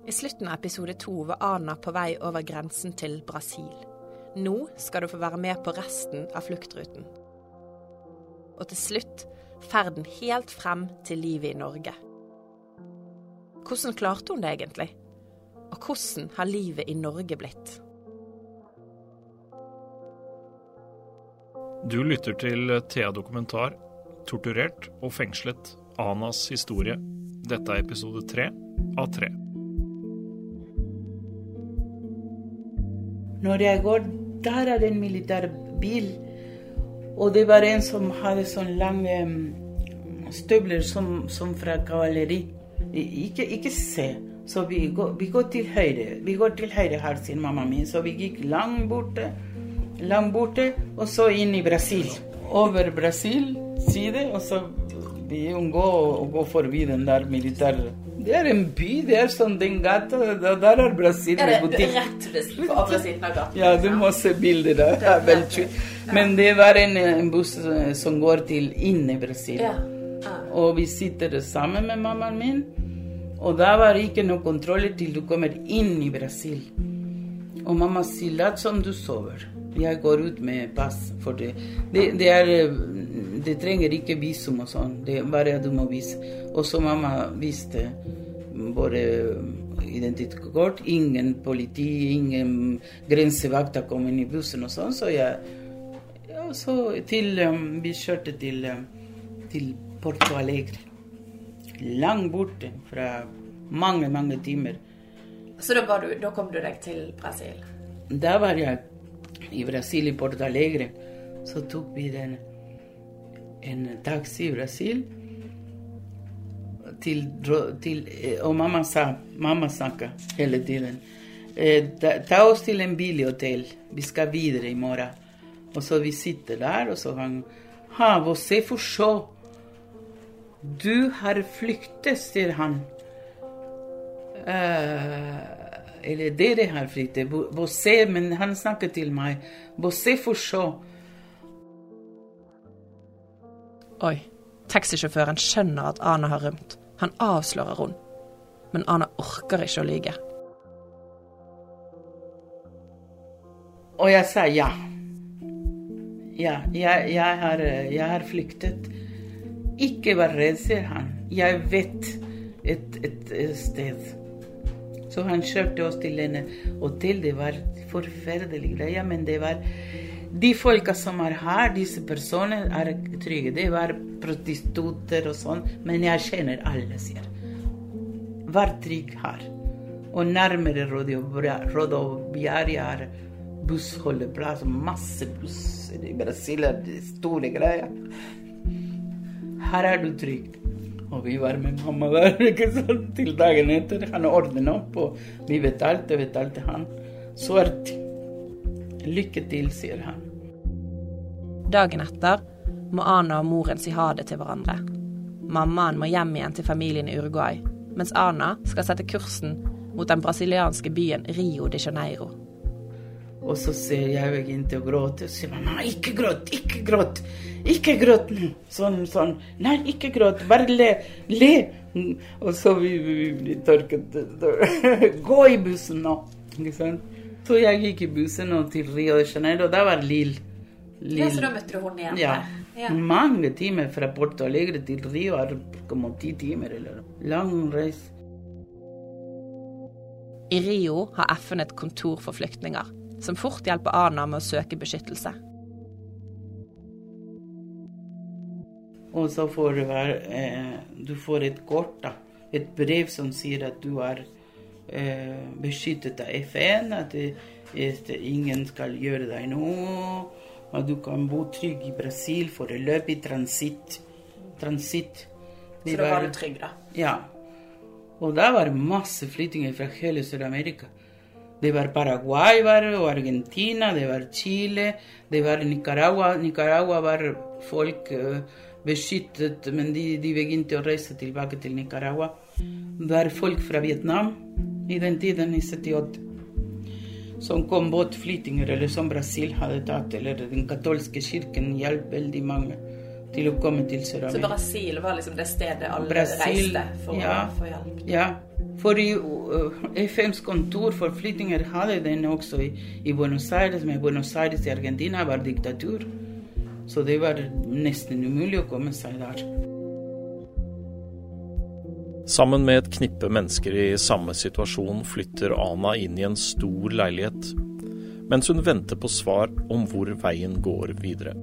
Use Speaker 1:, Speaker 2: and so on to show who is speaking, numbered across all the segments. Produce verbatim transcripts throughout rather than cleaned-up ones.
Speaker 1: I slutten av episode to var Ana på vei over grensen til Brasil. Nå skal du få være med på resten av fluktruten. Og til slutt ferden helt frem til livet i Norge. Hvordan klarte hun det egentlig? Og hvordan har livet i Norge blitt?
Speaker 2: Du lytter til Thea Dokumentar, torturert og fengslet, Anas historie. Dette er episode tre av tre.
Speaker 3: Når jeg går, der er det en militær bil, og det var en som hadde sånne lange støvler som, som fra kavaleri. Ikke, ikke se, så vi går, vi går til høyre, vi går til høyre her, sier mamma min, så vi gikk langt borte, langt borte, og så inn i Brasil. Over Brasil side, og så vi gå og gå forbi den der militære. Det er en by, det er sånn den gata, der er Brasil.
Speaker 1: Ja, det er rett på andre siden av gata.
Speaker 3: Ja, du må se bilder der, det er veldig kjent. Men det var en, en buss som går til inn i Brasil.
Speaker 1: Ja. Ja.
Speaker 3: Og vi sitter sammen med mammaen min, og da var det ikke noe kontroller til du kommer inn i Brasil. Og mamma sier, lat som du sover. Jeg går ut med pass for det. Det, det, er, det trenger ikke visum og sånn. Det er bare du må vise. Og så mamma viste både identitetskort, ingen politi, ingen grensevakta kom inn i bussen og sånn. Så jeg, ja, så til, um, vi kjørte til, um, til Porto Alegre. Langt borte fra mange, mange timer.
Speaker 1: Så da, var du, da kom du deg til Brasil?
Speaker 3: Da var jeg i Brasil, i Porto Alegre, så tok vi den, en taxi i Brasil, til, til, og mamma sa, mamma snakket hele tiden, ta, ta oss til en billig hotell, vi skal videre i morgen. Og så vi sitter der, og så han, ha, você forstår, du har flyktet, sier han. Uh, eller dere har flyktet, você, men han snakker til meg, você forstår.
Speaker 1: Oi, taxisjåføren skjønner at Ana har rømt. Han avslører hun, men Ana orker ikke å lyge.
Speaker 3: Og jeg sa ja. Ja, jeg, jeg, har, jeg har flyktet. Ikke vær redd, sier han. Jeg vet et, et, et sted. Så han kjørte oss til en hotell. Det var forferdelig greier, men det var de folka som er her, disse personer er trygge. Det var prostituter og sånn, men jeg kjenner alle, sier. Vær trygg her. Og nærmere Rodoviaria er bussholdeplass, masse busser i Brasil, det store greier. Her er du trygg. Og vi var med mamma der, ikke sant, til dagen etter. Han ordnet opp, og vi betalte, betalte han. Svart. Lykke til, sier han.
Speaker 1: Dagen etter må Ana og moren si ha det til hverandre. Mammaen må hjem igjen til familien i Uruguay, mens Ana skal sette kursen mot den brasilianske byen Rio de Janeiro.
Speaker 3: Og så ser jeg begynte å gråte, og sier mamma, ikke gråt, ikke gråt, ikke gråt nå. Sånn, sånn, nei, ikke gråt, bare le, le. Og så vi, vi, vi tørket, gå i bussen nå, ikke sant? Så jeg gikk i bussen og til Rio de Janeiro, og da var Lille. Lille.
Speaker 1: Ja, så da møtte du hun igjen?
Speaker 3: Ja.
Speaker 1: Ja,
Speaker 3: mange timer fra Porto Alegre til Rio, er como ti timer, eller lang reis.
Speaker 1: I Rio har F N et kontor for flyktninger, som fort hjelper Ana med å søke beskyttelse.
Speaker 3: Og så får du, være, eh, du får et kort, da. Et brev som sier at du er eh, beskyttet av F N, at det, at ingen skal gjøre deg noe, at du kan bo trygg i Brasil for å løpe i transitt. Transitt.
Speaker 1: Så da var du trygg, da?
Speaker 3: Ja. Og da var masse flyttinger fra hele Sør-Amerika. Det var Paraguay, var, og Argentina, det var Chile, det var Nicaragua. Nicaragua var folk uh, beskyttet, men de, de begynte å reise tilbake til Nicaragua. Det var folk fra Vietnam i den tiden, i syttiåtte, som kom båtflyttinger, eller som Brasil hadde tatt, eller den katolske kirken hjalp veldig mange til å komme til Sør-Amerika.
Speaker 1: Så Brasil var liksom det stedet alle
Speaker 3: Brasil,
Speaker 1: reiste for
Speaker 3: ja,
Speaker 1: å få hjelp?
Speaker 3: Ja, For i uh, F N's kontor for flyttinger hadde den også i, i Buenos Aires, men Buenos Aires i Argentina var diktatur. Så det var nesten umulig å komme seg der.
Speaker 2: Sammen med et knippe mennesker i samme situasjon flytter Ana inn i en stor leilighet, mens hun venter på svar om hvor veien går videre.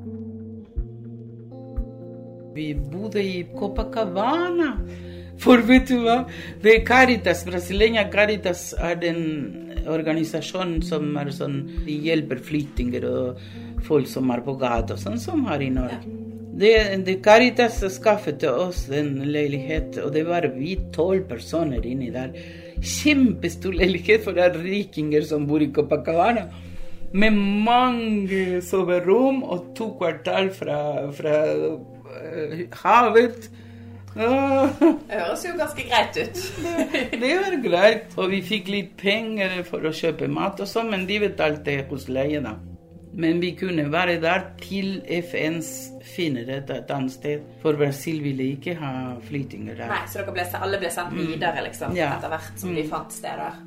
Speaker 3: Vi bodde i Copacabana. For vet du hva? Det er Caritas, Brasileña Caritas er den organisasjonen som er sånn, de hjelper flyttinger og folk som er på gata, sånn som her i Norge. Det, det Caritas skaffet oss en leilighet, og det var vi tolv personer inni der. Kjempestor leilighet for det er rikinger som bor i Copacabana. Med mange soverom og to kvartal fra, fra uh, havet.
Speaker 1: Det høres jo ganske greit ut.
Speaker 3: det, det var greit, og vi fikk litt penger for å kjøpe mat og sånn, men de betalte husleie da. Men vi kunne være der til F N's finner et, et annet sted, for Brasil ville ikke ha flyttinger der.
Speaker 1: Nei, så dere ble, alle ble sendt videre liksom,
Speaker 3: ja.
Speaker 1: Etter hvert som de fant steder.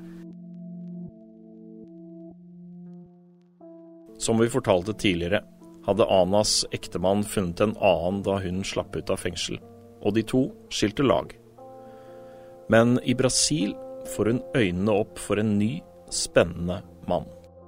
Speaker 2: Som vi fortalte tidligere, hadde Anas ektemann funnet en annen da hun slapp ut av fengsel, og de to skilte lag. Men i Brasil får hun øynene opp for en ny, spennende mann.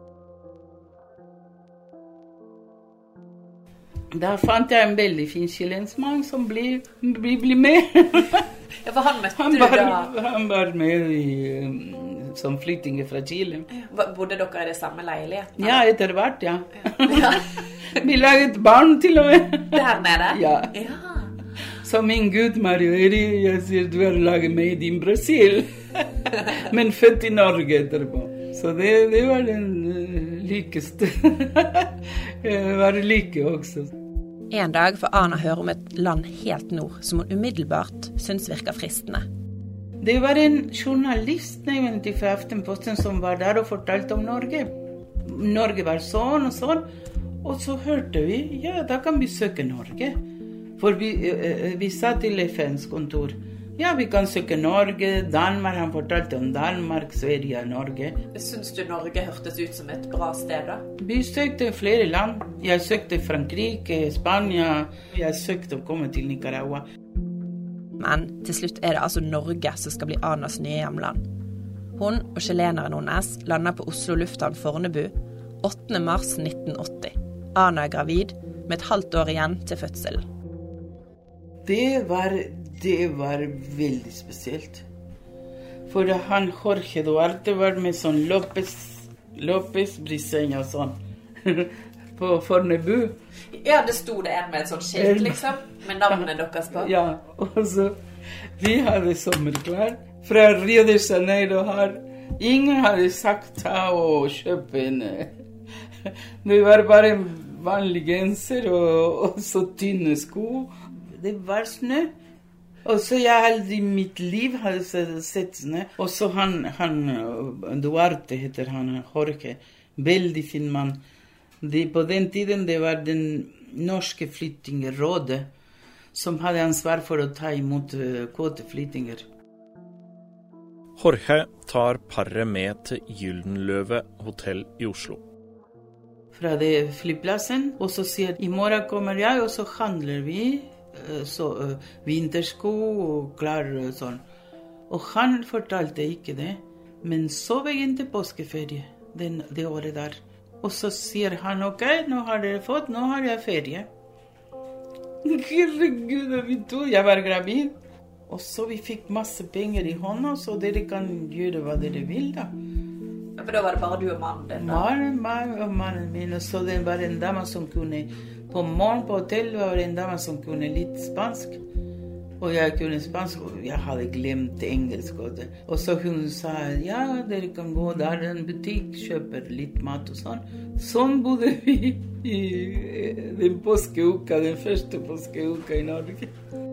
Speaker 3: Da fant jeg en veldig fin chilensmann som ble, ble, ble med.
Speaker 1: Ja, for han møtte
Speaker 3: han
Speaker 1: du
Speaker 3: var,
Speaker 1: da?
Speaker 3: Han var med i, um, som flyttinger fra Chile.
Speaker 1: Bodde dere i det samme leiligheten?
Speaker 3: Ja, etter hvert, ja. ja. Vi laget barn til og med.
Speaker 1: Der nede?
Speaker 3: Ja.
Speaker 1: Ja.
Speaker 3: Så min Gud, Mario Eri, jeg sier du har laget meg i Brasil, men født i Norge etterpå. Så det, det var den uh, likeste. Det var like også.
Speaker 1: En dag får Ana høre om et land helt nord, som hun umiddelbart synes virker fristende.
Speaker 3: Det var en journalist nevnt fra Aftenposten som var der og fortalte om Norge. Norge var sånn og sånn, og så hørte vi, ja, da kan vi søke Norge. For vi, uh, vi sa til F N's kontor, ja, vi kan søke Norge, Danmark, han fortalte om Danmark, Sverige og Norge.
Speaker 1: Synes du Norge hørtes ut som et bra sted da?
Speaker 3: Vi søkte flere land. Jeg søkte Frankrike, Spania, jeg søkte å komme til Nicaragua.
Speaker 1: Men til slutt er det altså Norge som skal bli Anas nye hjemland. Hun og chileneren hennes lander på Oslo lufthavn Fornebu åttende mars nitten åtti. Ana er gravid med et halvt år igjen til fødselen.
Speaker 3: Det var, det var veldig spesielt. For han Jorge Duarte var med sånn Lopez, Lopez Briseña og sånn på Fornebu.
Speaker 1: Ja, det stod det en med et sånt skilt liksom, med navnet deres på.
Speaker 3: Ja, og så vi hadde sommerklær fra Rio de Janeiro her. Ingen hadde sagt ta og kjøpe en. Det var bare en vanlig genser og, og så tynne sko. Det var snø. Og så jeg aldri i mitt liv hadde sett snø. Og så han, han Duarte heter han, Jorge. Veldig fin mann. Det, på den tiden det var den norske flyttingerrådet som hadde ansvar for å ta imot uh, kvoteflyttinger.
Speaker 2: Jorge tar paret med til Gyldenløve hotell i Oslo.
Speaker 3: Fra det flyplassen, og så sier i morgen kommer jeg, og så handler vi så, uh, vintersko og klær og sånn. Og han fortalte ikke det, men så begynte påskeferie den, det året der. Og så sier han, ok, nå har dere fått, nå har jeg ferie. Herregud, vi to, jeg var gravid. Og så vi fikk masse penger i hånda, så dere kan gjøre hva dere vil da.
Speaker 1: For da var det bare du og mannen din da?
Speaker 3: Mannen, mannen og mannen min, og så det var en dame som kunne, på morgen på hotellet var en dame som kunne litt spansk. Og jeg kunne spansk, og jeg hadde glemt engelsk. Og så hun sa, ja, dere kan gå der i en butikk, kjøper litt mat og sånn. Sånn bodde vi i den påskeuka, den første påskeuka i Norge.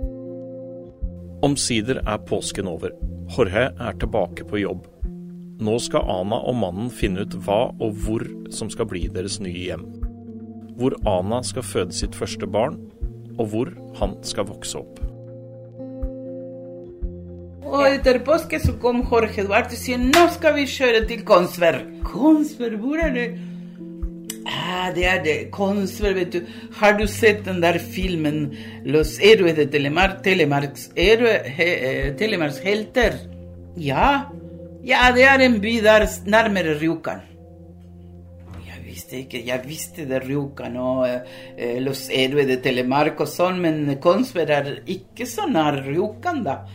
Speaker 2: Omsider er påsken over. Jorge er tilbake på jobb. Nå skal Ana og mannen finne ut hva og hvor som skal bli deres nye hjem. Hvor Ana skal føde sitt første barn, og hvor han skal vokse opp.
Speaker 3: Og etter påske så kom Jorge Duarte og sier, nå skal vi kjøre til Kongsberg. Kongsberg, hvor er det? Ah, det er det. Kongsberg, vet du. Har du sett den der filmen Los Héroes de Telemark? Telemarks, he, Telemarks helter? Ja. Ja, det er en by der nærmere Rjukan. Jeg visste ikke, jeg visste det Rjukan og eh, Los Héroes de Telemark og sånn, men Kongsberg er ikke så nær Rjukan da.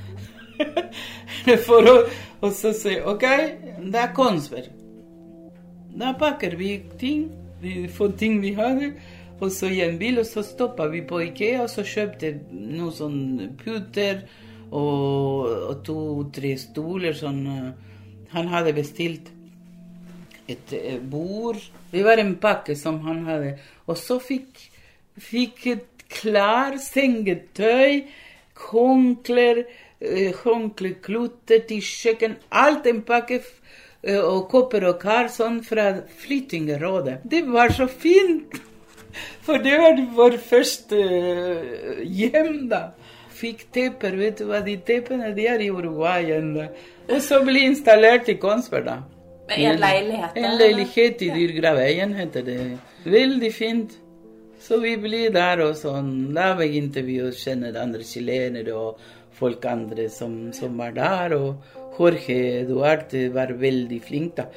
Speaker 3: For å, og så sier, ok, det er Kongsberg. Da pakker vi ting, vi får ting vi hadde, og så i en bil, og så stoppet vi på Ikea, og så kjøpte noen sånn puter, og, og to, tre stoler, sånn, han hadde bestilt et bord. Det var en pakke som han hadde, og så fikk, fikk et klar sengetøy, håndklær, håndkleklutter til kjøkken, alt en pakke og kopper og kar sånn fra flyttingrådet. Det var så fint, for det var vår første hjem da. Fikk tepper, vet du hva, de teppene de er i Uruguay enda. Og så ble installert i Kongsberg da.
Speaker 1: En leilighet?
Speaker 3: En leilighet i Dyrgraveien heter det. Veldig fint. Så vi ble der og sånn, da begynte vi å kjenne andre chilenere og folk andre som, som var der, og Jorge Duarte var veldig flink da.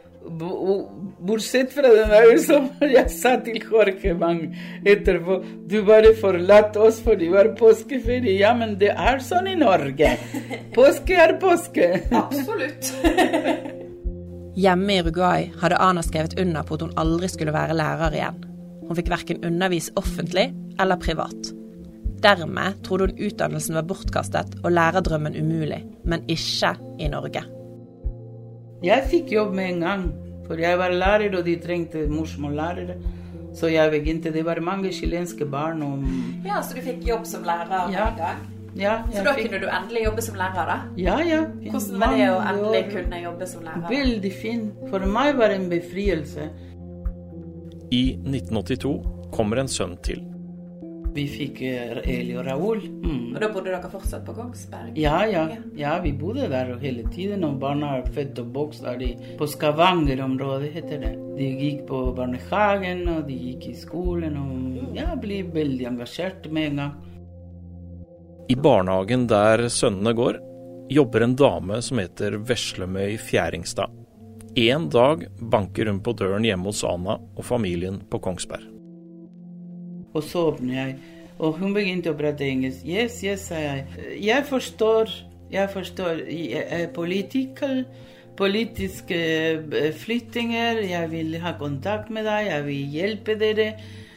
Speaker 3: Bortsett fra den der som jeg sa til Jorge mange etterpå, du bare forlatt oss for det var påskeferie. Ja, men det er sånn i Norge. Påske er påske.
Speaker 1: Absolutt. Hjemme i Uruguay hadde Ana skrevet under på at hun aldri skulle være lærer igjen. Hun fikk hverken undervis offentlig eller privat. Dermed trodde hun utdannelsen var bortkastet og lærerdrømmen umulig, men ikke i Norge.
Speaker 3: Jeg fikk jobb med en gang, for jeg var lærer og de trengte morsmållærere. Så jeg begynte, det var mange chilenske barn. Og...
Speaker 1: Ja, så du fikk jobb som lærer
Speaker 3: ja.
Speaker 1: en gang?
Speaker 3: Ja.
Speaker 1: Så da fikk... kunne du endelig jobbe som lærer da?
Speaker 3: Ja, ja.
Speaker 1: Hvordan var det å endelig kunne jobbe som lærer?
Speaker 3: Veldig fint. For meg var det en befrielse.
Speaker 2: I nitten åttito kommer en sønn til.
Speaker 3: Vi fikk Eli og Raúl. Mm.
Speaker 1: Og da bodde dere fortsatt på Kongsberg?
Speaker 3: Ja, ja. Ja, vi bodde der hele tiden, og barna er født og vokst der på Stavanger-området, heter det. De gikk på barnehagen, og de gikk i skolen, og ja, ble veldig engasjert med en gang.
Speaker 2: I barnehagen der sønnene går, jobber en dame som heter Veslemøy Fjæringstad. En dag banker hun på døren hjemme hos Ana og familien på Kongsberg.
Speaker 3: Og så åpner jeg, og hun begynte å prate engelsk. Yes, yes, sa jeg. Jeg forstår, jeg forstår politiker, politiske flyttinger, jeg vil ha kontakt med deg, jeg vil hjelpe dere.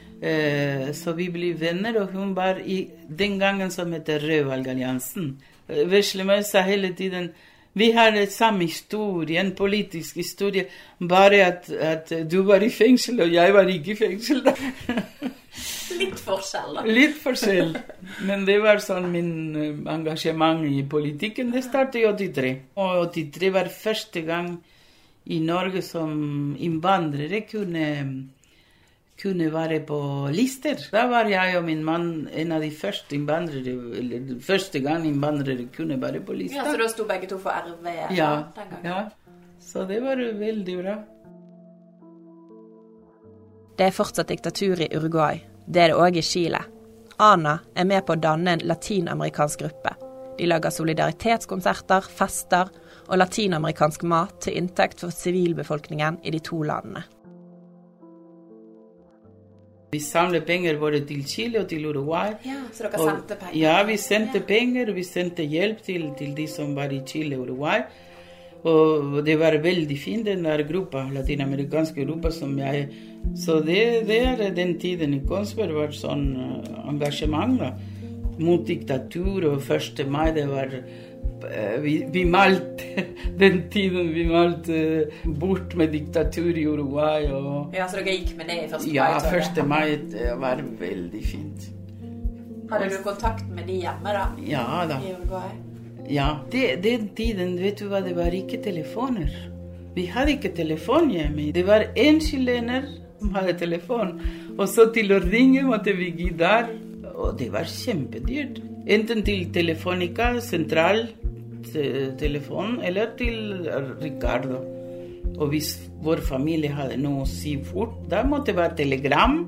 Speaker 3: Så vi ble venner, og hun var i den gangen som heter Rødvalgalliansen. Veslemøy sa hele tiden, vi har en samme historie, en politisk historie, bare at, at du var i fengsel, og jeg var ikke i fengsel da.
Speaker 1: Litt forskjell da.
Speaker 3: Litt forskjell. Men det var sånn min engasjement i politikken. Det startet i åttitre. Og åttitre var første gang i Norge som innvandrere kunne, kunne være på lister. Da var jeg og min mann en av de første innvandrere, eller første gang innvandrere kunne være på lister.
Speaker 1: Ja, så da stod begge to for R V
Speaker 3: ja,
Speaker 1: den gangen?
Speaker 3: Ja, så det var veldig bra.
Speaker 1: Det er fortsatt diktatur i Uruguay. Det er det også i Chile. Ana er med på å danne en latinamerikansk gruppe. De lager solidaritetskonserter, fester og latinamerikansk mat til inntekt for sivilbefolkningen i de to landene.
Speaker 3: Vi samlet penger både til Chile og til Uruguay.
Speaker 1: Ja, så dere sendte penger?
Speaker 3: Ja, vi sendte penger, og vi sendte hjelp til, til de som var i Chile og Uruguay. Og det var veldig fint, den der gruppa, latinamerikanske gruppa som jeg... Så det, det er den tiden i Kongsberg var sånn uh, engasjement da, mot diktatur, og første mai det var... Uh, vi, vi malte, den tiden vi malte uh, bort med diktatur i Uruguay. Og,
Speaker 1: ja, så dere gikk med det i første mai?
Speaker 3: Ja, første mai det var veldig fint.
Speaker 1: Hadde du kontakt med de hjemme da?
Speaker 3: Ja da.
Speaker 1: I Uruguay?
Speaker 3: Ja, det, den tiden, vet du hva, det var ikke telefoner. Vi hadde ikke telefon hjemme. Det var en chilener som hadde telefon. Og så til å ringe måtte vi gi der. Og det var kjempedyrt. Enten til Telefonica, sentral, te- telefon eller til Ricardo. Og hvis vår familie hadde noe å si fort, da måtte det være telegram.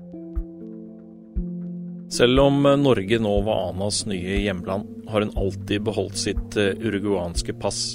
Speaker 2: Selv om Norge nå var Anas nye hjemland, har hun alltid beholdt sitt uruguanske pass.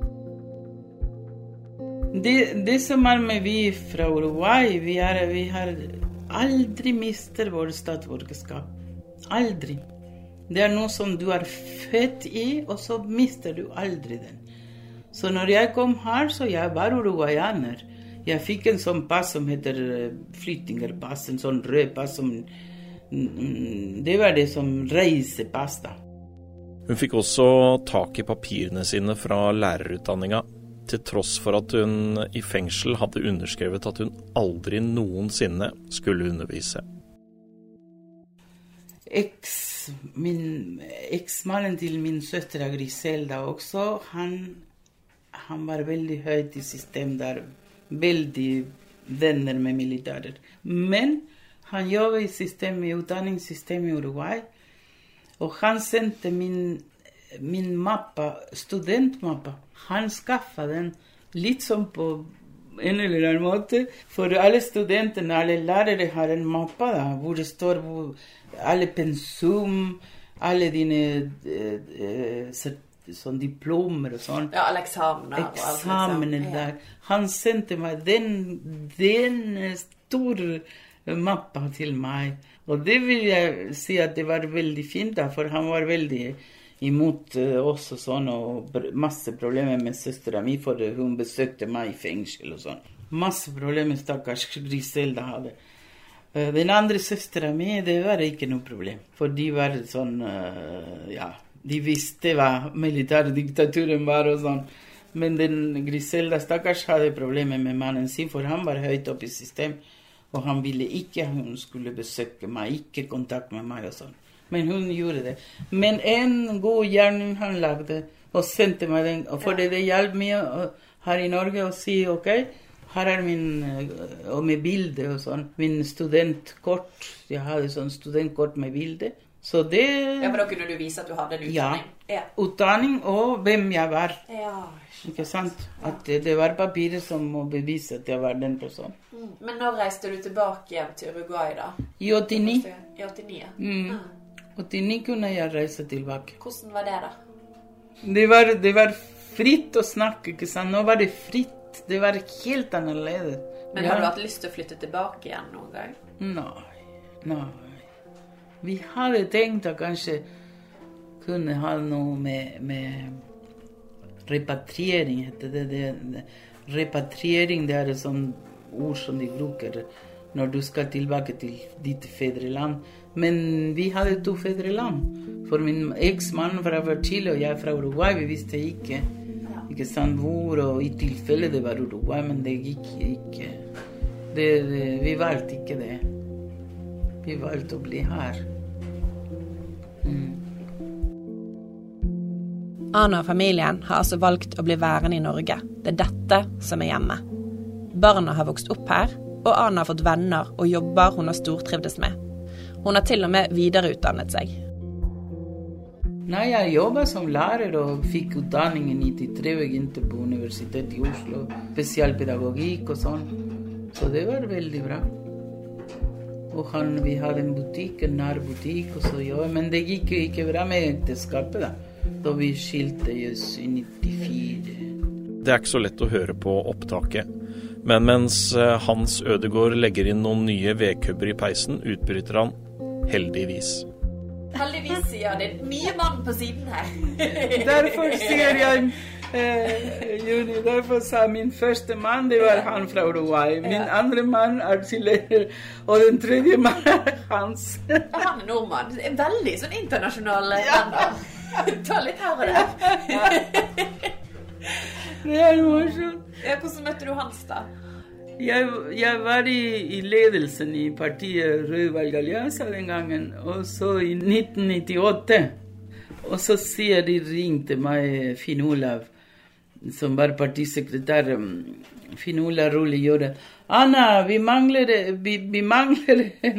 Speaker 3: Det, det som er med vi fra Uruguay, vi, er, vi har aldri mistet vår statsborgerskap. Aldri. Det er noe som du er født i, og så mister du aldri den. Så når jeg kom her, så jeg var uruguayaner. Jeg fikk en sånn pass som heter flyttingerpass, en sånn rød pass som... Det var det som reisepass da.
Speaker 2: Hun fikk også tak i papirene sine fra lærerutdanninga, til tross for at hun i fengsel hadde underskrevet at hun aldri noensinne skulle undervise.
Speaker 3: Eks, min, eksmannen til min søster Griselda også, han, han var veldig høyt i systemet der, veldig venner med militærer. Men han jobber i systemet, i utdanningssystemet i Uruguay, og han sendte min, min mappa, studentmappa. Han skaffet den litt som på en eller annen måte, for alle studentene, alle lærere har en mappa da, hvor det står hvor alle pensum, alle dine eh, sånn diplomer og sånn.
Speaker 1: Ja, alle eksamener.
Speaker 3: Eksamener der. Han sendte meg den, den store mappa til meg. Og det vil jeg si at det var veldig fint da, for han var veldig imot uh, oss og sånn, og masse problemer med søstera mi, for hun besøkte meg i fengsel og sånn. Masse problemer stakkars Griselda hadde. Uh, den andre søstera mi, det var ikke noe problem, for de var sånn, uh, ja, de visste hva militærdiktaturen var og sånn. Men den Griselda stakkars hadde problemer med mannen sin, for han var høyt opp i systemet. Og han ville ikke at hun skulle besøke meg, ikke kontakt med meg og sånn. Men hun gjorde det. Men en god gjerning han lagde, og sendte meg den. Og for det, det hjalp mye her i Norge å si, ok, her er min, og med bilde og sånn, min studentkort. Jeg hadde sånn studentkort med bilde. Så det...
Speaker 1: Ja, for da kunne du vise at du hadde en utdanning.
Speaker 3: Ja, utdanning og hvem jeg var.
Speaker 1: Ja.
Speaker 3: Ikke sant? At det, det var papiret som må bevise at jeg var den personen.
Speaker 1: Mm. Men når reiste du tilbake hjem til Uruguay da?
Speaker 3: I åttini.
Speaker 1: I åttini, ja.
Speaker 3: Mm.
Speaker 1: Ah.
Speaker 3: åttini kunne jeg reise tilbake.
Speaker 1: Hvordan var det da?
Speaker 3: Det var, det var fritt å snakke, ikke sant? Nå var det fritt. Det var helt annerledes.
Speaker 1: Men
Speaker 3: ja.
Speaker 1: har du hatt lyst til å flytte tilbake igjen noen gang?
Speaker 3: Nei, nei. Vi hadde tenkt at kanskje kunne ha noe med, med repatriering, heter det. det, det. Repatriering, det er et sånt ord som de bruker når du skal tilbake til ditt fedreland. Men vi hadde to fedreland. For min eksmann fra Chile og jeg fra Uruguay, vi visste ikke, ikke sant hvor, og i tilfelle det var Uruguay, men det gikk ikke. Det, det, vi valgte ikke det. Vi valgte å bli her. Mm.
Speaker 1: Ana og familien har altså valgt å bli værende i Norge. Det er dette som er hjemme. Barna har vokst opp her, og Ana har fått venner og jobber hun har stortrivdes med. Hun har til og med videreutdannet seg.
Speaker 3: Nei, jeg jobbet som lærer og fikk utdanning i nittitre egentlig på Universitetet i Oslo. Spesialpedagogikk og sånn. Så det var veldig bra. Og han, vi hadde en butikk, en nær butikk, og så jobbet. Men det gikk ikke bra med ekteskapet da. Da vi skilte oss i nittifire.
Speaker 2: Det er ikke så lett å høre på opptaket. Men mens Hans Ødegård legger inn noen nye vedkubber i peisen, utbryter han heldigvis.
Speaker 1: Heldigvis, sier det. Mye mann på siden her.
Speaker 3: Derfor sier jeg, eh, Juni, derfor sa min første mann, det var han fra Uruguay. Min ja. andre mann er chilener, og den tredje mann er Hans.
Speaker 1: Han er nordmann. Det er veldig sånn internasjonal ja. mann. Ta litt her og der.
Speaker 3: Det er morsomt.
Speaker 1: Ja, hvordan møtte du Hans da?
Speaker 3: Jeg, jeg var i, i ledelsen i partiet Rød Valgallianza den gangen, og så i nitten nittiåtte. Og så sier de ringte meg, Finn Olav, som var partisekretær, Finn Olav Rulli gjorde. Anna, vi mangler, vi, vi mangler en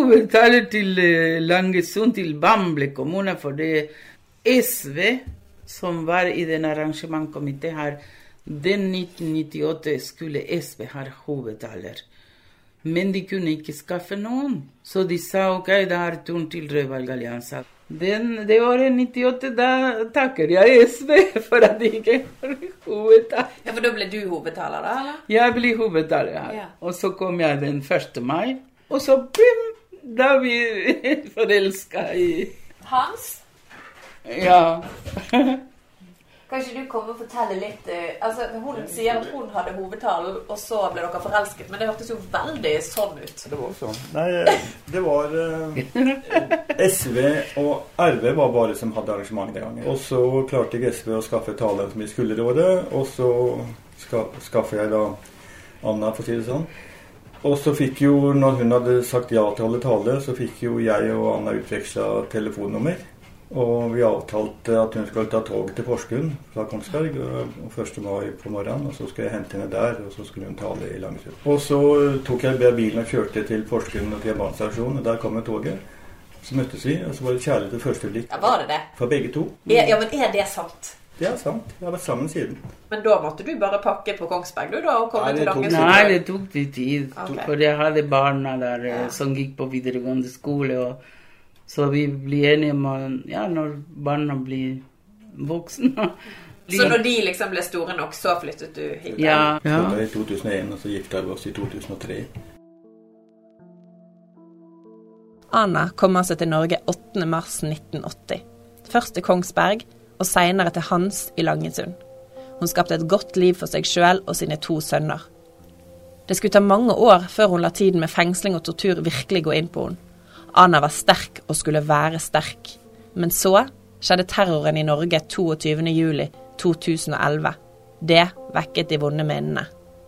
Speaker 3: hovedtaler til Langesund, til Bamble kommune, for det S V som var i den arrangementkomiteen her, den nitten nittiåtte skulle S V ha hovedtaler. Men de kunne ikke skaffe noen. Så de sa, ok, da er turen til Rødvalgalliansen. Den, det året nittiåtte, da takker jeg S V for at de ikke har hovedtaler.
Speaker 1: Ja, for da ble du hovedtaler da, eller?
Speaker 3: Jeg ble hovedtaler her. Ja. Og så kom jeg den første mai. Og så, bim, da vi forelsket i...
Speaker 1: Hans?
Speaker 3: Ja.
Speaker 1: Kanskje du kommer og fortelle litt, altså hun sier at hun hadde hovedtalen, og så ble dere forelsket, men det hørtes jo veldig sånn ut.
Speaker 4: Det var sånn. Nei, det var uh, S V og R V var bare som hadde arrangement den gangen. Og så klarte jeg S V å skaffe taler som vi skulle råde, og så ska, skaffet jeg da Anna, for å si det sånn. Og så fikk jo, når hun hadde sagt ja til å holde tale, så fikk jo jeg og Anna utvekslet telefonnummer. Og vi avtalte at hun skulle ta tog til Porsgrunn fra Kongsberg første mai på morgenen, og så skulle jeg hente henne der, og så skulle hun tale i Langesund. Og så tok jeg bilen og kjørte til Porsgrunn og til jernbanestasjonen, og der kom jeg toget. Så møttes vi, og så var det kjærlighet til første blikk.
Speaker 1: Ja, var det det?
Speaker 4: For begge to.
Speaker 1: Ja, ja, men er det sant?
Speaker 4: Det er sant. Vi har vært sammen siden.
Speaker 1: Men da måtte du bare pakke på Kongsberg, du da, og komme
Speaker 3: Nei,
Speaker 1: til Langesund?
Speaker 3: Nei, det tok litt tid,
Speaker 1: Okay.
Speaker 3: for jeg hadde barna der
Speaker 1: Ja.
Speaker 3: som gikk på videregående skole, og så vi blir enige om, ja, når barna blir voksne.
Speaker 1: Så når de liksom ble store nok, så flyttet du hit?
Speaker 3: Ja.
Speaker 4: Så det var i to tusen og en, og så giftet vi oss i to tusen og tre.
Speaker 1: Anna kom altså til Norge åttende mars nitten åtti. Først til Kongsberg, og senere til Hans i Langesund. Hun skapte et godt liv for seg selv og sine to sønner. Det skulle ta mange år før hun la tiden med fengsling og tortur virkelig gå inn på henne. Anna var sterk og skulle være sterk. Men så skjedde terroren i Norge toogtyvende juli to tusen og elleve. Det vekket de vonde minnene.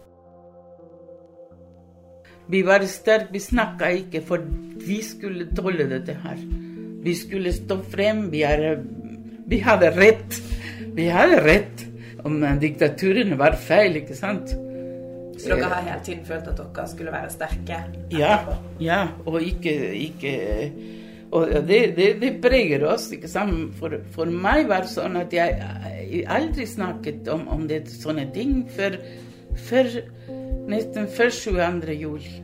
Speaker 3: Vi var sterke, vi snakket ikke, for vi skulle tåle dette her. Vi skulle stå frem, vi, er, vi hadde rett. Vi hadde rett. Om diktaturen var feil, ikke sant?
Speaker 1: Så dere har hele tiden følt at dere skulle være sterke?
Speaker 3: Ja, ja, og ikke, ikke og det, det, det preger oss, ikke sant? For, for meg var det sånn at jeg, jeg aldri snakket om, om det, sånne ting før, før nesten før tjueandre juli.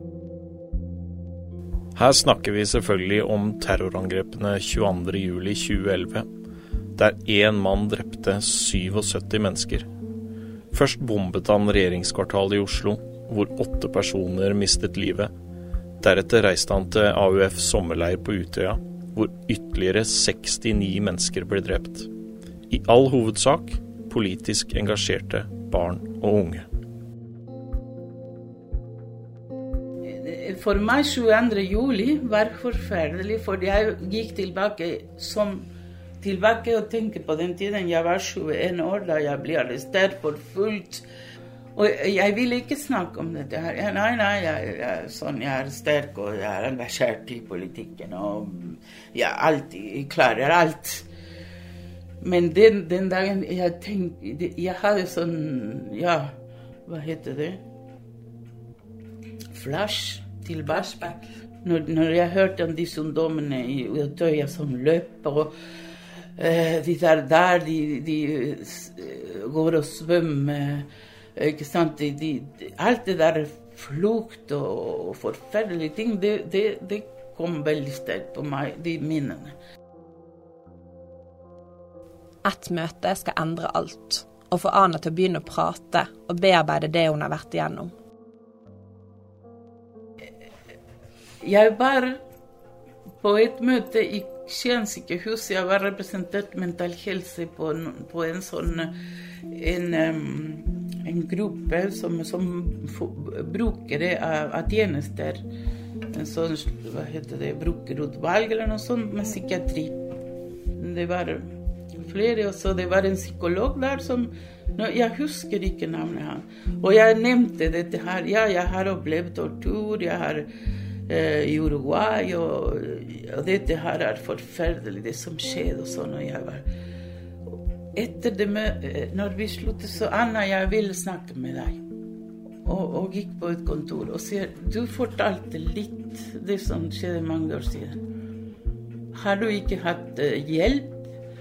Speaker 2: Her snakker vi selvfølgelig om terrorangrepene tjueandre juli tjueelleve, der en mann drepte syttisju mennesker. Først bombet han regjeringskvartalet i Oslo, hvor åtte personer mistet livet. Deretter reiste han til A U F sommerleir på Utøya, hvor ytterligere sekstini mennesker ble drept. I all hovedsak politisk engasjerte barn og unge.
Speaker 3: For meg tjueandre juli var forferdelig, for jeg gikk tilbake som tilbake og tenke på den tiden. Jeg var tjueen år da jeg ble arrestert for fullt. Og jeg ville ikke snakke om dette her. Nei, nei, jeg, jeg, sånn, jeg er sterk og jeg er engasjert i politikken. Og jeg alltid klarer alt. Men den, den dagen jeg tenkte, jeg hadde sånn, ja, hva heter det? Flash tilbake. Når, når jeg hørte om disse ungdommene i Utøya som løper og Uh, de der der, de, de uh, går og svømmer, ikke sant? De, de, de, alt det der flukt og, og forferdelige ting, det, det, det kom veldig sterkt på meg, de minnene.
Speaker 1: Et møte skal endre alt, og få Anna til å begynne å prate og bearbeide det hun har vært igjennom.
Speaker 3: Jeg var på et møte i Skiensykehus. Jeg var representert mental helse på en, på en sånn en, en gruppe som, som brukere av, av tjenester. En sånn, hva heter det, brukerutvalg eller noe sånt med psykiatri. Det var flere, og så det var en psykolog der som, no, jeg husker ikke navnet han. Og jeg nevnte dette her, ja, jeg har opplevd tortur, jeg har i Uruguay, og, og dette her er forferdelig, det som skjedde og sånn, og jeg var etter det med, når vi sluttet, så Anna, jeg ville snakke med deg, og, og gikk på et kontor og sier, du fortalte litt det som skjedde mange år siden. Har du ikke hatt uh, hjelp?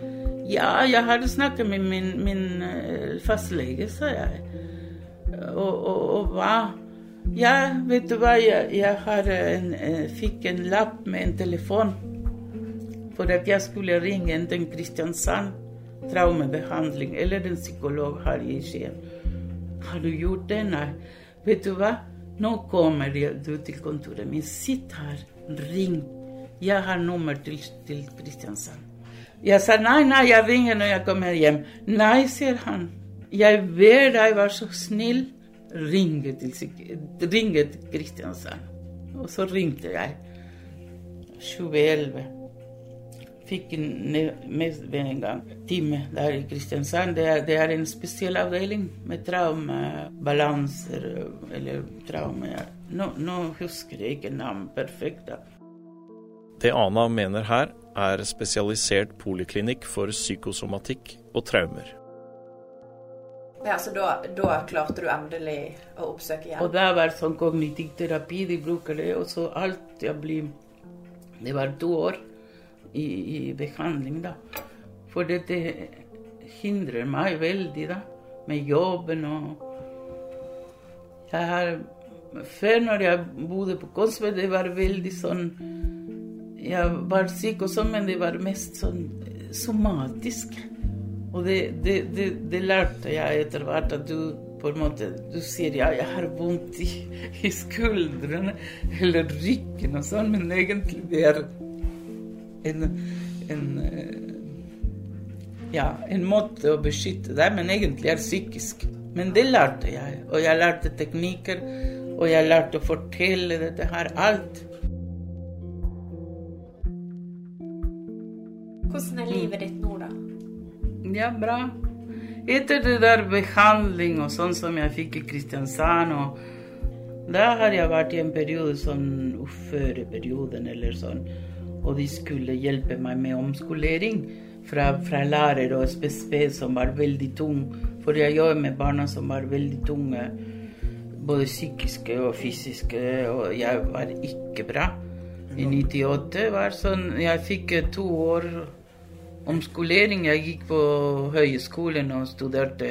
Speaker 3: Ja, jeg hadde snakket med min, min fastlege, sa jeg. Og, og, og hva? Ja, vet du hva, jeg, jeg har en, fikk en lapp med en telefon for at jeg skulle ringe den Kristiansand traumebehandling, eller den psykolog her i Skien. Har du gjort det? Nei. Vet du hva? Nå kommer du til kontoret min. Sitt her, ring. Jeg har nummer til, til Kristiansand. Jeg sa, nei, nei, jeg ringer når jeg kommer hjem. Nei, sier han. Jeg ber deg, vær så snill, ringe til, ringe til Kristiansand. Og så ringte jeg. tjue elleve. Fikk en, med en gang time der i Kristiansand. Det er, det er en spesiell avdeling med traumebalanser, eller traume. Nå, nå husker jeg ikke navn perfekt da.
Speaker 2: Det Ana mener her er spesialisert poliklinikk for psykosomatikk og traumer.
Speaker 1: Ja, så da, da klarte du endelig å oppsøke hjelp?
Speaker 3: Og det var sånn kognitiv terapi, de bruker det, og så alt jeg ble, det var to år. I, i behandling da. For dette hindrer meg veldig da, med jobben og... Jeg har... Før når jeg bodde på Kongsberg, det var veldig sånn... Jeg var syk og sånn, men det var mest sånn somatisk. Og det, det, det, det lærte jeg etter hvert at du på en måte, du sier ja, jeg har vondt i, i skuldrene eller ryggen og sånn, men egentlig det er En, en, ja, en måte å beskytte deg, men egentlig er psykisk. Men det lærte jeg, og jeg lærte teknikker, og jeg lærte å fortelle dette her, alt.
Speaker 1: Hvordan er livet ditt nå da?
Speaker 3: Ja, bra. Etter det der behandling og sånn som jeg fikk i Kristiansand, og da har jeg vært i en periode sånn uføreperioden eller sånn, og de skulle hjelpe meg med omskolering fra, fra lærer og S P S P som var veldig tung, for jeg gjør med barna som var veldig tunge, både psykiske og fysiske, og jeg var ikke bra. I nittiåtte var sånn, jeg fikk to år omskolering, jeg gikk på høyskolen og studerte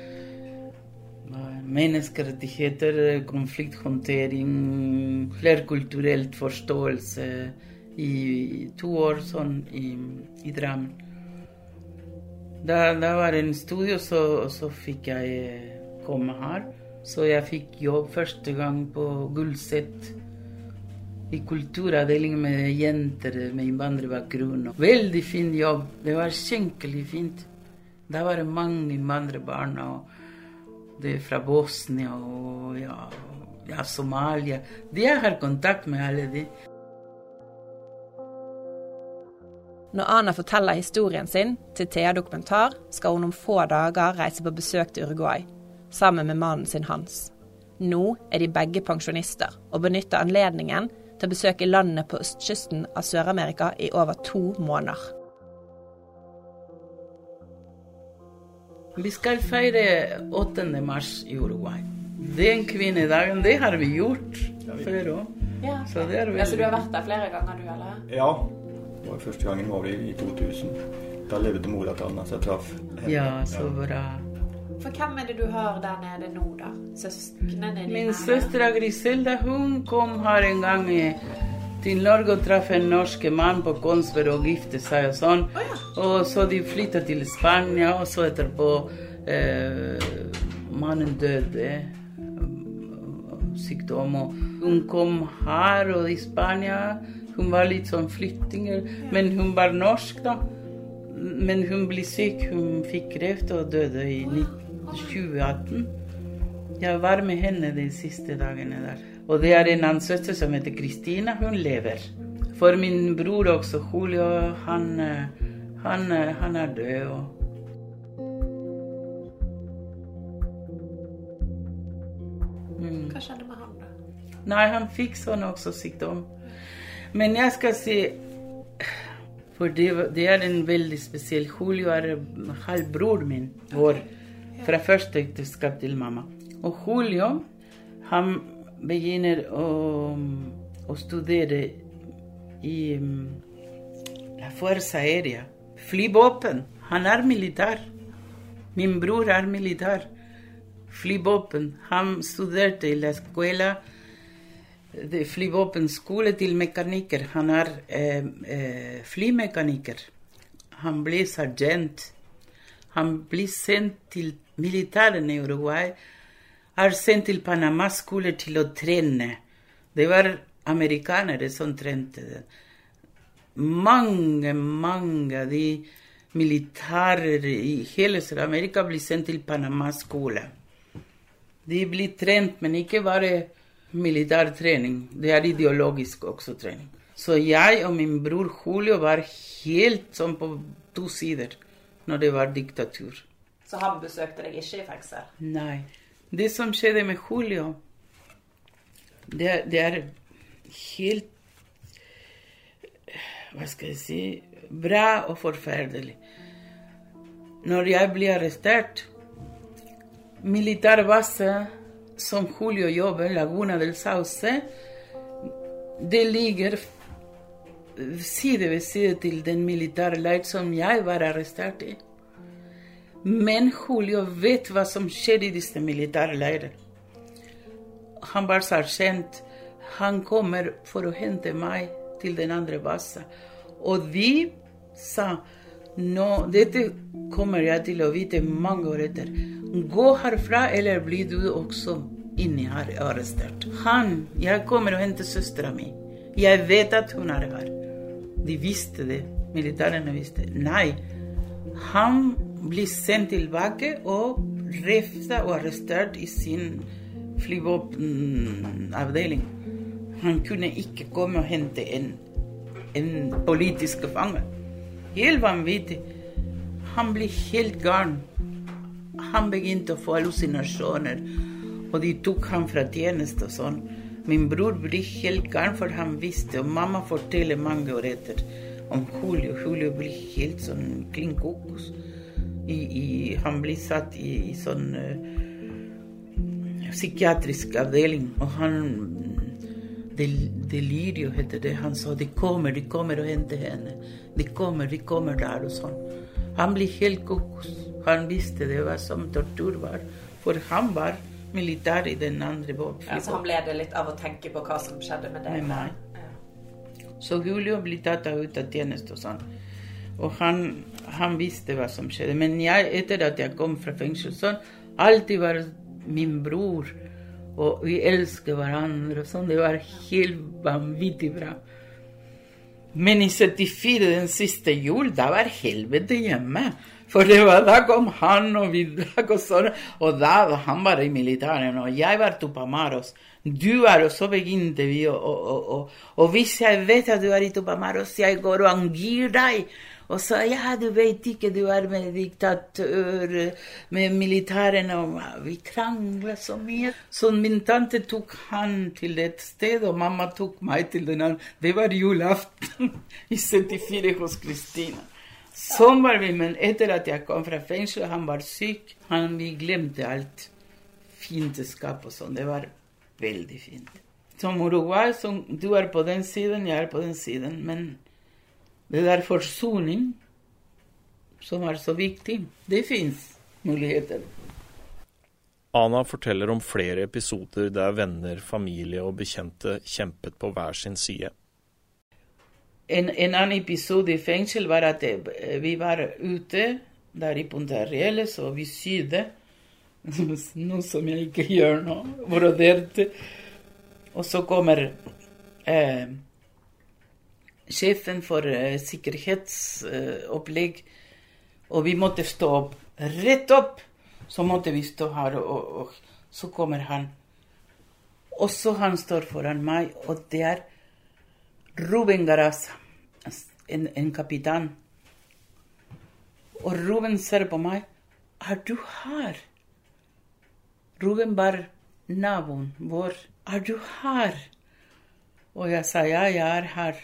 Speaker 3: menneskerettigheter, konflikthåndtering, flerkulturelt forståelse, i to år sånn i, i Drammen. Da, da var det en studio, så, så fikk jeg komme her. Så jeg fikk jobb første gang på Gullset i kulturavdelingen med jenter med innvandrerbakgrunn. Veldig fin jobb. Det var skikkelig fint. Da var det mange innvandrerbarn, og det er fra Bosnia og ja, ja, Somalia. De har kontakt med alle de.
Speaker 1: Når Ana forteller historien sin til Thea Dokumentar, skal hun om få dager reise på besøk til Uruguay, sammen med mannen sin Hans. Nå er de begge pensjonister, og benytter anledningen til å besøke landene på østkysten av Sør-Amerika i over to måneder.
Speaker 3: Vi skal feire åttende mars i Uruguay. Den kvinnedagen, det har vi gjort før også.
Speaker 1: Ja.
Speaker 3: Så, det er veldig...
Speaker 1: ja, så du har vært der flere ganger, du, eller?
Speaker 4: Ja. Det var første gangen var vi i to tusen. Da levde mora til Anna, så jeg traff henne.
Speaker 3: Ja, så bra.
Speaker 1: For hvem er det du har der nede nå da? Søskene dine?
Speaker 3: Min søster Griselda, hun kom her en gang til Norge og traff en norsk mann på Kongsberg og gifte seg og sånn. Oh, ja. Og så de flyttet til Spania, og så etterpå eh, mannen døde sykdom. Og hun kom her og i Spania. Hun var litt sånn flyttinger, men hun var norsk da. Men hun ble syk, hun fikk kreft og døde i tjue atten. Jeg var med henne de siste dagene der. Og det er en annen søster som heter Kristina, hun lever. For min bror også, Julio, han, han, han er død. Og...
Speaker 1: Mm. Hva skjedde med han da?
Speaker 3: Nei, han fikk sånn også sykdom. Men jeg skal si, for det, det er en veldig spesiell. Julio er halvbror min, vår, fra første ekteskap til mamma. Og Julio, han begynner å, å studere i um, La Fuerza Aérea, flyvåpen Han er militær. Min bror er militær. Flyvåpen. Han studerte i la escuela, flyvåpenskole til mekaniker. Han er eh, eh, flymekaniker. Han ble sergeant. Han ble sendt til militæren i Uruguay. Er sendt til Panama-skole til å trene. Det var amerikanere som trente det. Mange, mange av de militærer i hele Sør-Amerika ble sendt til Panama-skole. De blir trent, men ikke bare militær trening. Det er ideologisk også trening. Så jeg og min bror Julio var helt sånn på to sider når det var diktatur.
Speaker 1: Så han besøkte deg ikke i fengsel?
Speaker 3: Nei. Det som skjedde med Julio, det, det er helt, hva skal jeg si, bra og forferdelig. Når jeg ble arrestert, militærbase som Julio jobber, Laguna del Sauce, det ligger side ved side til den militære leir som jeg var arrestert i. Men Julio vet hva som skjer i disse militære leirer. Han var sergeant. Han kommer for å hente meg til den andre basen. Og de sa, nå, dette kommer jeg til å vite mange år etter. Gå herfra, eller blir du også inne her arrestert. Han, jeg kommer og henter søstera mi. Jeg vet at hun er her. De visste det. Militærene visste. Nei, han ble sendt tilbake og refsa og arrestert i sin flyvåpenavdeling. Han kunne ikke komme og hente en, en politisk fange. Helt vanvittig. Han ble helt garen. Han begynte å få hallusinasjoner, og de tok ham fra tjeneste og sånn. Min bror ble helt garen, for han visste, og mamma forteller mange år etter om Julio. Julio ble helt sånn klinkokos. I, i, han ble satt i, i sånn uh, psykiatrisk avdeling, og han del, delirio heter det. Han sa, de kommer, de kommer og henter henne. De kommer, de kommer der og sånn. Han ble helt kokos. Han visste det var som tortur var, for han var militær i den andre båten.
Speaker 1: Ja, så han ble det litt av å tenke på hva som skjedde med deg?
Speaker 3: Med meg. Ja. Så Julio ble tatt ut av tjeneste og sånn. Og han, han visste hva som skjedde. Men jeg, etter at jeg kom fra fengsel, sånn, alltid var min bror, og vi elsket hverandre, og sånn. Det var helt vanvittig bra. Men i syttifire, den siste jul, da var helvete hjemme. For det var, da kom han, og vi drakk og sånn, og da han var i militæren, og jeg var Tupamaros. Du er, og så begynte vi, og, og, og, og, og hvis jeg vet at du er i Tupamaros, jeg går og angir deg. Og så, ja, du vet ikke, du er med diktatør, med militæren, og vi kranglet så mye. Så min tante tok han til et sted, og mamma tok meg til den andre. Det var julaften i syttifire hos Kristina. Sånn var vi, men etter at jeg kom fra fengsel, han var syk. Han, vi glemte alt. Fiendskap og sånn, det var veldig fint. Som Uruguay, som du er på den siden, jeg er på den siden, men det der forsoning, som er så viktig, det finnes muligheter.
Speaker 2: Ana forteller om flere episoder der venner, familie og bekjente kjempet på hver sin side.
Speaker 3: En, en annen episode i fengsel var at vi var ute der i Punta Rieles, og vi sydde, noe som jeg ikke gjør nå, broderte. Og så kommer eh, sjefen for uh, sikkerhetsopplegg, uh, og vi måtte stå opp, rett opp, så måtte vi stå her, og, og så kommer han. Og så han står foran meg, og det er Ruben Garasa, en, en kapitan. Og Ruben ser på meg, er du her? Ruben var naboen vår, er du her? Og jeg sa, ja, jeg er her.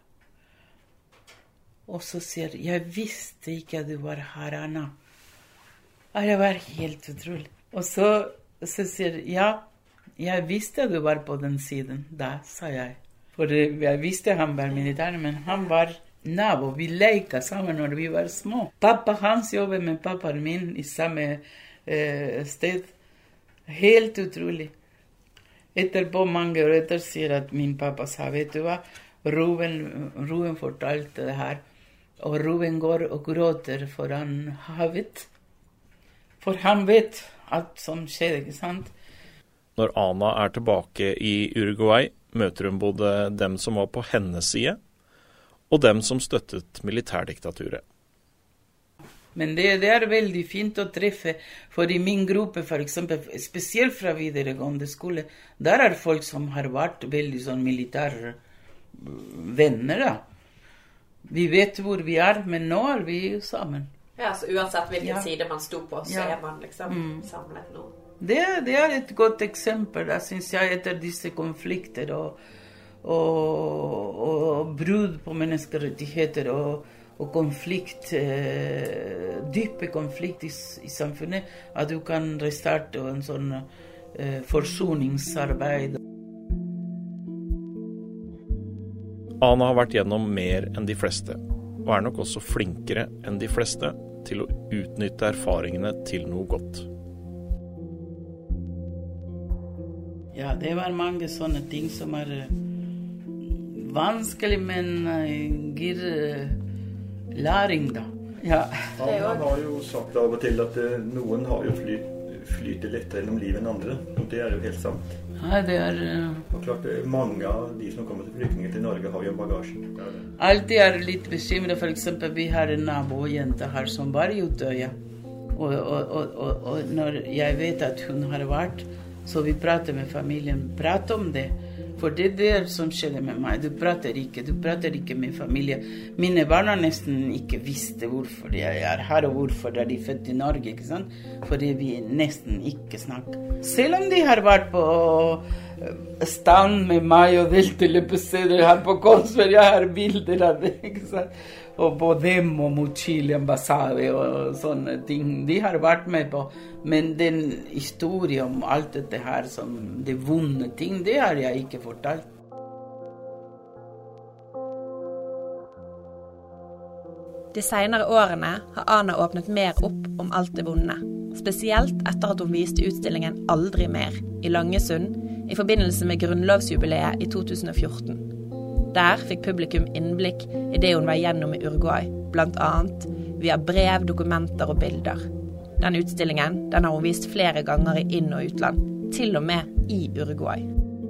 Speaker 3: Og så sier jeg, jeg visste ikke at du var her, Anna. Og det var helt utrolig. Og så, så sier jeg, ja, jeg visste at du var på den siden. Da, sa jeg. For jeg visste han var militær, men han var nabo. Vi lekte sammen når vi var små. Pappa hans jobber med pappaen min i samme eh, sted. Helt utrolig. Etterpå mange år etter sier at min pappa sa, vet du hva, Ruben, Ruben fortalte det her. Og Ruben går og gråter foran havet. For han vet alt som skjer, ikke sant?
Speaker 2: Når Ana er tilbake i Uruguay, møter hun både dem som var på hennes side, og dem som støttet militærdiktaturet.
Speaker 3: Men det, det er veldig fint å treffe, for i min gruppe, for eksempel, spesielt fra videregående skole, der er folk som har vært veldig sånn militære venner, da. Vi vet hvor vi er, men nå er vi sammen.
Speaker 1: Ja, så uansett hvilken
Speaker 3: ja.
Speaker 1: side man stod på, så
Speaker 3: ja.
Speaker 1: er man liksom mm. samlet nå.
Speaker 3: Det, det er et godt eksempel, da, synes jeg, etter disse konflikter og, og, og brudd på menneskerettigheter og, og konflikt, eh, dype konflikt i, i samfunnet, at du kan restarte en sånn eh, forsoningsarbeid.
Speaker 2: Ana har vært gjennom mer enn de fleste, og er nok også flinkere enn de fleste til å utnytte erfaringene til noe godt.
Speaker 3: Ja, det var mange sånne ting som er vanskelig, men gir læring, da. Ja.
Speaker 4: Ana har jo sagt av og til at noen har jo flyt, flyter lettere gjennom livet enn andre, og det er jo helt sant.
Speaker 3: Ja, det er...
Speaker 4: Og klart, mange av de som kommer til flyktninger til Norge har jo bagasjen.
Speaker 3: Alltid er litt bekymret, for eksempel, vi har en nabojente her som var i Utøya. Og, og, og, og, og når jeg vet at hun har vært, så vi prater med familien, prater om det. For det er det som skjedde med meg. Du prater ikke, du prater ikke med familien. Mine barn har nesten ikke visste hvorfor jeg er her, og hvorfor er de født i Norge, ikke sant? Fordi vi nesten ikke snakker. Selv om de har vært på stand med meg og delte løpesteder her på Kongsberg, jeg har bilder av det, ikke sant? Og på dem og mot Chile ambassade og sånne ting. De har vært med på. Men den historien om alt dette her, som det vonde ting, det har jeg ikke fortalt.
Speaker 1: De senere årene har Ana åpnet mer opp om alt det vonde. Spesielt etter at hun viste utstillingen Aldri mer i Langesund i forbindelse med grunnlovsjubileet i to tusen og fjorten. Der fikk publikum innblikk i det hun var gjennom i Uruguay, blant annet via brev, dokumenter og bilder. Den utstillingen den har hun vist flere ganger i inn- og utland, til og med i Uruguay.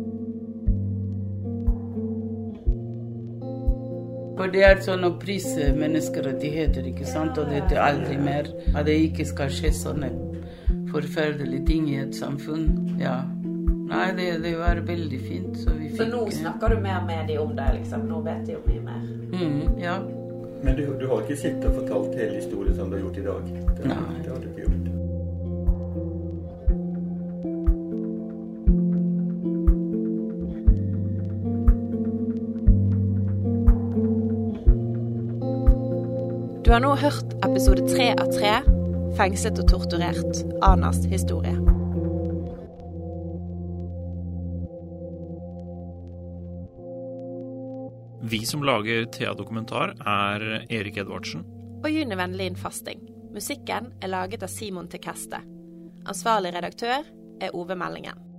Speaker 3: For det er sånn å prise menneskerettigheter, ikke sant? Og dette er aldri mer, at det ikke skal skje sånne forferdelige ting i et samfunn, ja. Nei, det, det var veldig fint. Så, vi fikk,
Speaker 1: så nå snakker du mer med de om det, liksom? Nå vet de jo mye mer.
Speaker 3: Mm, ja.
Speaker 4: Men du, du har ikke sittet og fortalt hele historien som du har gjort i dag? Det,
Speaker 3: Nei.
Speaker 4: Det har du ikke gjort.
Speaker 1: Du har nå hørt episode tre av tre, Fengslet og torturert, Anas historie.
Speaker 2: Vi som lager Thea-dokumentar er Erik Edvardsen.
Speaker 1: Og June Vennlin Fasting. Musikken er laget av Simon Tekeste. Ansvarlig redaktør er Ove Meldingen.